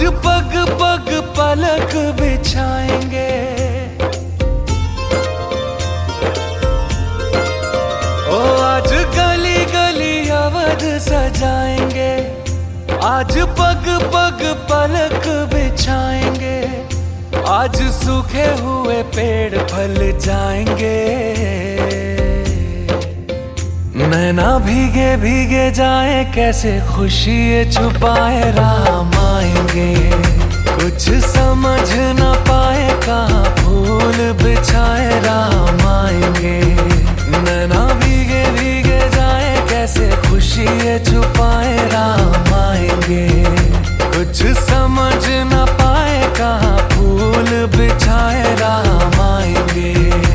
पग पग पलक बिछाएंगे, ओ आज गली गली अवध सजाएंगे। आज पग पग पलक बिछाएंगे, आज सूखे हुए पेड़ फल जाएंगे। नैना भीगे भीगे जाए, कैसे खुशी ये छुपाए राम आएंगे। कुछ समझ न पाए, कहाँ फूल बिछाए राम आएंगे। नैना भीगे भीगे जाए, कैसे खुशी ये छुपाए राम आएंगे। कुछ समझ न पाए, कहाँ फूल बिछाए राम आएंगे।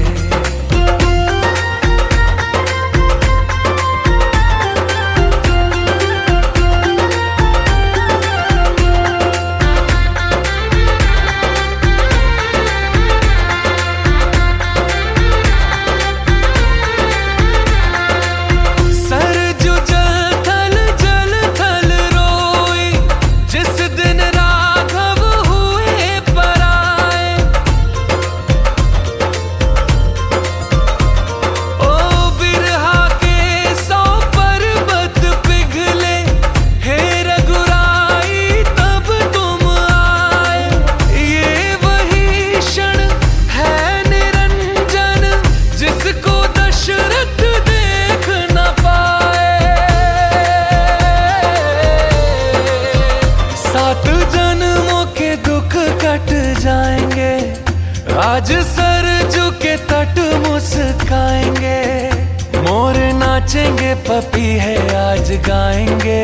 जाएंगे आज सरजू के तट मुस्काएंगे। मोर नाचेंगे, पपीहे आज गाएंगे।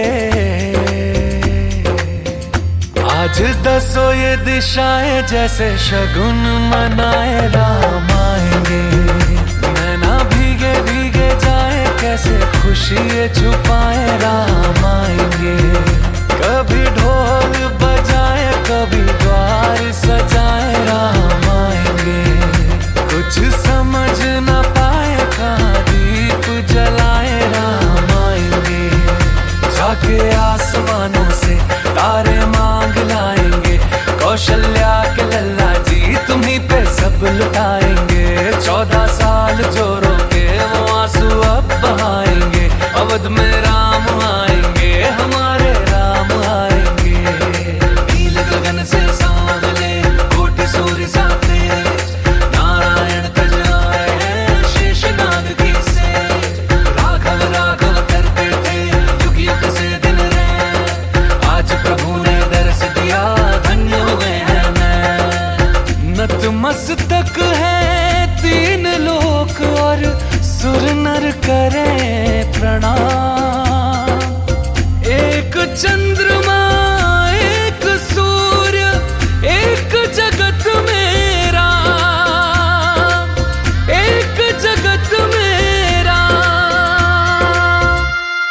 आज दसो ये दिशाएं, जैसे शगुन मनाए राम आएंगे। नैना भीगे भीगे जाए, कैसे खुशी ये छुपाए राम आएंगे। कभी ढोल बजाए, कभी द्वार सजाए राम आएंगे। कुछ समझ न पाए, कहाँ दीप जलाए राम आएंगे। जाके आसमानों से तारे मांग लाएंगे। कौशल्या के लल्ला जी तुम्हीं पे सब लुटाएंगे। 14 साल जो रोके, वो आंसू अब बहाएंगे। अवध में राम आएंगे, हमारे राम आएंगे। नील गगन से सांवले, कोटि सूर्य साथे, नारायण तज आए हैं शेषनाग की से। राघव राघव करते थे युग युग से दिन रहे, आज प्रभु ने दर्श दिया, धन्य हुए हैं मैं। नतमस्तक है 3 लोक, और सुर नर करें प्रणाम। एक चंद्रमा, एक सूर्य, एक जगत में राम, एक जगत में राम।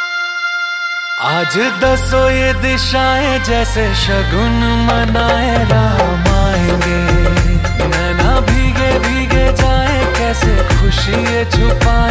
आज दसो ये दिशाएं, जैसे शगुन मनाए राम आएंगे। नैना भीगे भीगे जाए, कैसे खुशी ये छुपाए